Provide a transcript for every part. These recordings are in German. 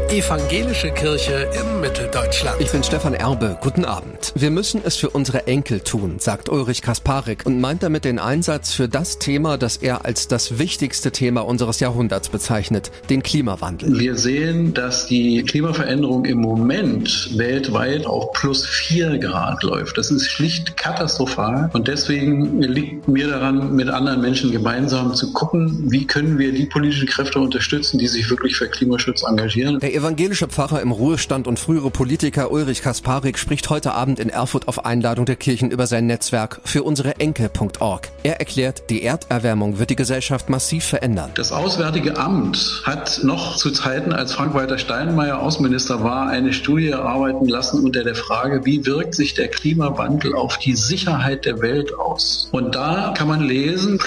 Evangelische Kirche in Mitteldeutschland. Ich bin Stefan Erbe. Guten Abend. Wir müssen es für unsere Enkel tun, sagt Ulrich Kasparik und meint damit den Einsatz für das Thema, das er als das wichtigste Thema unseres Jahrhunderts bezeichnet, den Klimawandel. Wir sehen, dass die Klimaveränderung im Moment weltweit auf +4 Grad läuft. Das ist schlicht katastrophal und deswegen liegt mir daran, mit anderen Menschen gemeinsam zu gucken, wie können wir die politischen Kräfte unterstützen, die sich wirklich für Klimaschutz engagieren. Der evangelische Pfarrer im Ruhestand und frühere Politiker Ulrich Kasparik spricht heute Abend in Erfurt auf Einladung der Kirchen über sein Netzwerk für unsere Enkel.org. Er erklärt, die Erderwärmung wird die Gesellschaft massiv verändern. Das Auswärtige Amt hat noch zu Zeiten, als Frank-Walter Steinmeier Außenminister war, eine Studie erarbeiten lassen unter der Frage, wie wirkt sich der Klimawandel auf die Sicherheit der Welt aus? Und da kann man lesen,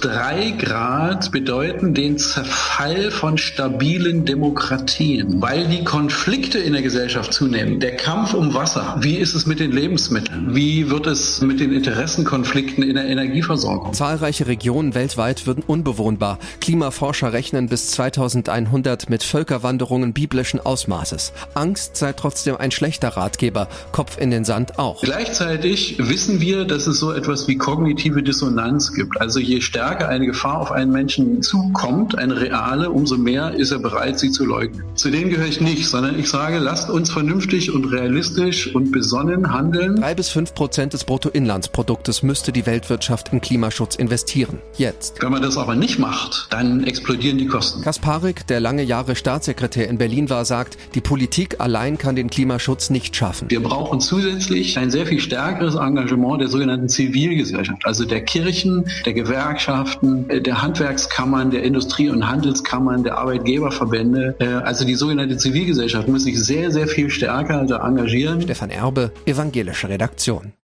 +3 Grad bedeuten den Zerfall von stabilen Demokratien, weil die Konflikte in der Gesellschaft zunehmen. Der Kampf um Wasser, wie ist es mit den Lebensmitteln? Wie wird es mit den Interessenkonflikten in der Energieversorgung? Zahlreiche Regionen weltweit würden unbewohnbar. Klimaforscher rechnen bis 2100 mit Völkerwanderungen biblischen Ausmaßes. Angst sei trotzdem ein schlechter Ratgeber, Kopf in den Sand auch. Gleichzeitig wissen wir, dass es so etwas wie kognitive Dissonanz gibt. Also je stärker eine Gefahr auf einen Menschen zukommt, eine reale, umso mehr ist er bereit, sie zu leugnen. Zu denen gehöre ich nicht, sondern ich sage, lasst uns vernünftig und realistisch und besonnen handeln. 3-5% des Bruttoinlandsproduktes müsste die Weltwirtschaft in Klimaschutz investieren. Jetzt. Wenn man das aber nicht macht, dann explodieren die Kosten. Kasparik, der lange Jahre Staatssekretär in Berlin war, sagt, die Politik allein kann den Klimaschutz nicht schaffen. Wir brauchen zusätzlich ein sehr viel stärkeres Engagement der sogenannten Zivilgesellschaft, also der Kirchen, der Gewerkschaften, der Handwerkskammern, der Industrie- und Handelskammern, der Arbeitgeberverbände. Also die sogenannte Zivilgesellschaft muss sich sehr, sehr viel stärker da engagieren. Stefan Erbe, Evangelische Redaktion.